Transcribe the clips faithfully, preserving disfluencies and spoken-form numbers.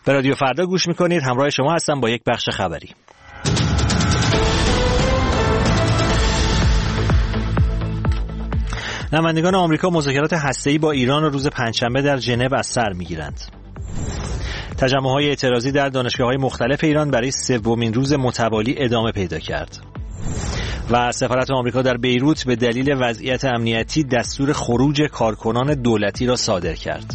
به رادیو فردا گوش میکنید. همراه شما هستم با یک بخش خبری. نمایندگان آمریکا مذاکرات هسته‌ای با ایران روز پنجشنبه در ژنو از سر میگیرند. تجمع‌های اعتراضی در دانشگاه‌های مختلف ایران برای سومین روز متوالی ادامه پیدا کرد. و سفارت آمریکا در بیروت به دلیل وضعیت امنیتی دستور خروج کارکنان دولتی را صادر کرد.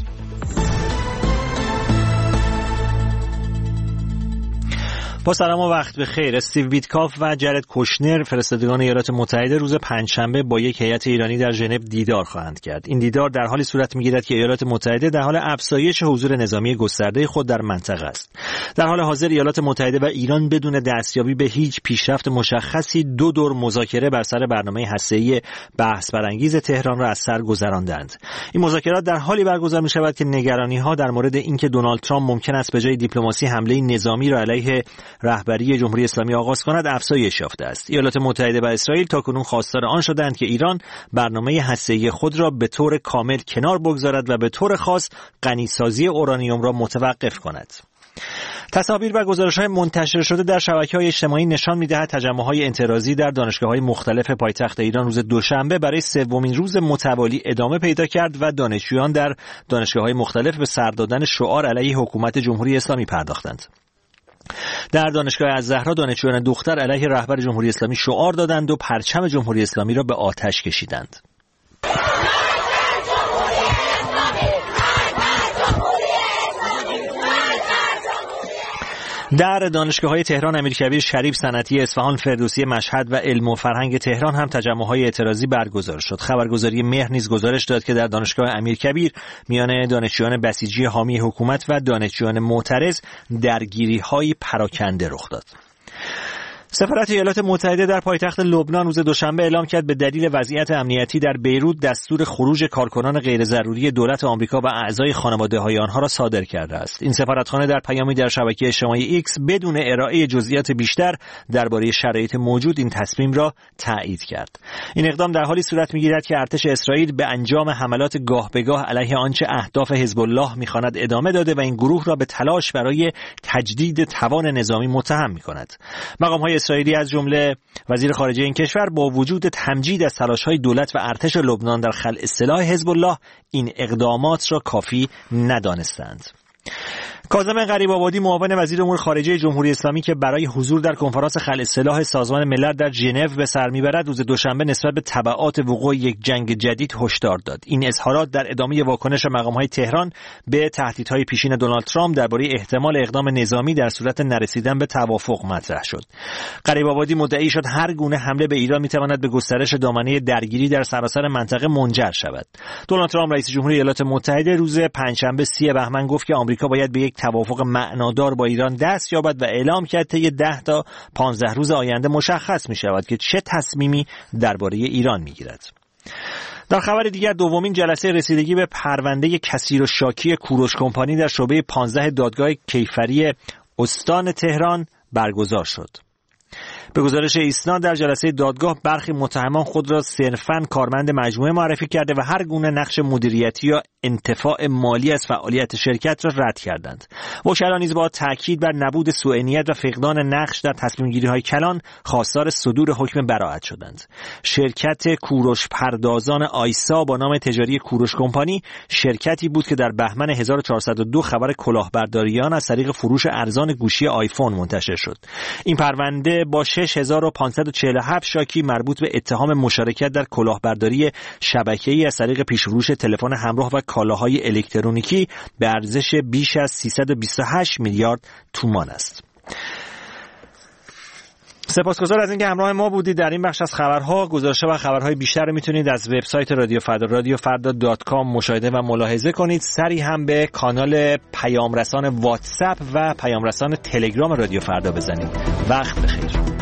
با سلام و وقت بخیر. استیو ویتکاف و جرد کوشنر فرستادگان ایالات متحده روز پنجشنبه با یک هیئت ایرانی در ژنو دیدار خواهند کرد. این دیدار در حالی صورت می‌گیرد که ایالات متحده در حال افزایش حضور نظامی گسترده خود در منطقه است. در حال حاضر ایالات متحده و ایران بدون دستیابی به هیچ پیشرفت مشخصی دو دور مذاکره بر سر برنامه هسته‌ای بحث برانگیز تهران را از سر گذراندند. این مذاکرات در حالی برگزار می‌شود که نگرانی‌ها در مورد اینکه دونالد ترامپ ممکن است به جای دیپلماسی حمله نظامی را علیه رهبری جمهوری اسلامی آغاز کند افزایش یافته است. ایالات متحده و اسرائیل تاکنون خواستار آن شدند که ایران برنامه هسته‌ای خود را به طور کامل کنار بگذارد و به طور خاص غنیسازی اورانیوم را متوقف کند. تصاویر و گزارش‌های منتشر شده در شبکه‌های اجتماعی نشان می‌دهد تجمع‌های اعتراضی در دانشگاه‌های مختلف پایتخت ایران روز دوشنبه برای سومین روز متوالی ادامه پیدا کرد و دانشجویان در دانشگاه‌های مختلف به سر دادن شعار علیه حکومت جمهوری اسلامی پرداختند. در دانشگاه الزهرا دانشجویان دختر علیه رهبر جمهوری اسلامی شعار دادند و پرچم جمهوری اسلامی را به آتش کشیدند. در دانشگاه‌های تهران، امیرکبیر، شریف، صنعتی، اصفهان، فردوسی، مشهد و علم و فرهنگ تهران هم تجمع‌های اعتراضی برگزار شد. خبرگزاری مهر نیز گزارش داد که در دانشگاه امیرکبیر میان دانشجویان بسیجی حامی حکومت و دانشجویان معترض درگیری‌های پراکنده رخ داد. سفارت ایالات متحده در پایتخت لبنان روز دوشنبه اعلام کرد به دلیل وضعیت امنیتی در بیروت دستور خروج کارکنان غیر ضروری دولت آمریکا و اعضای خانواده‌های آنها را صادر کرده است. این سفارتخانه در پیامی در شبکه اجتماعی ایکس بدون ارائه جزئیات بیشتر درباره شرایط موجود این تصمیم را تایید کرد. این اقدام در حالی صورت می‌گیرد که ارتش اسرائیل به انجام حملات گاه به گاه علیه آنچه اهداف حزب الله می‌خواند ادامه داده و این گروه را به تلاش برای تجدید توان نظامی متهم می‌کند. مقام‌های اسرائیلی از جمله وزیر خارجه این کشور با وجود تمجید از تلاش‌های دولت و ارتش لبنان در خلع سلاح حزب الله این اقدامات را کافی ندانستند. کاظم غریب‌آبادی معاون وزیر امور خارجه جمهوری اسلامی که برای حضور در کنفرانس خلع سلاح سازمان ملل در ژنو به سر میبرد روز دوشنبه نسبت به تبعات وقوع یک جنگ جدید هشدار داد. این اظهارات در ادامه واکنش مقام‌های تهران به تهدیدهای پیشین دونالد ترامپ درباره احتمال اقدام نظامی در صورت نرسیدن به توافق مطرح شد. غریب‌آبادی مدعی شد هر گونه حمله به ایران میتواند به گسترش دامنه درگیری در سراسر منطقه منجر شود. دونالد ترامپ رئیس جمهور ایالات متحده روز پنجشنبه سی بهمن گفت که آمریکا باید به یک توافق معنادار با ایران دست یابد و اعلام کرد طی ده تا پانزده روز آینده مشخص می شود که چه تصمیمی درباره ایران می گیرد. در خبر دیگر دومین جلسه رسیدگی به پرونده کثیر و شاکی کوروش کمپانی در شعبه پانزده دادگاه کیفری استان تهران برگزار شد. به گزارش ایسنا در جلسه دادگاه برخی متهمان خود را صرفاً کارمند مجموعه معرفی کرده و هر گونه نقش مدیریتی یا انتفاع مالی از فعالیت شرکت را رد کردند. وکلا نیز با تاکید بر نبود سوء نیت و فقدان نقش در تصمیم گیری های کلان خواستار صدور حکم براءت شدند. شرکت کوروش پردازان آیسا با نام تجاری کوروش کمپانی شرکتی بود که در بهمن هزار و چهارصد و دو خبر کلاهبرداریان از طریق فروش ارزان گوشی آیفون منتشر شد. این پرونده با شش هزار و پانصد و چهل و هفت شاکی مربوط به اتهام مشارکت در کلاهبرداری شبکه‌ای از طریق پیش‌فروش تلفن همراه و کالاهای الکترونیکی به ارزش بیش از سیصد و بیست و هشت میلیارد تومان است. سپاسگزار از اینکه همراه ما بودید در این بخش از خبرها. گزارش‌ها و خبرهای بیشتر رو میتونید از وبسایت رادیو فردا رادیو فردا دات کام مشاهده و ملاحظه کنید. سری هم به کانال پیامرسان واتساپ و پیامرسان تلگرام رادیو فردا بزنید. وقت بخیر.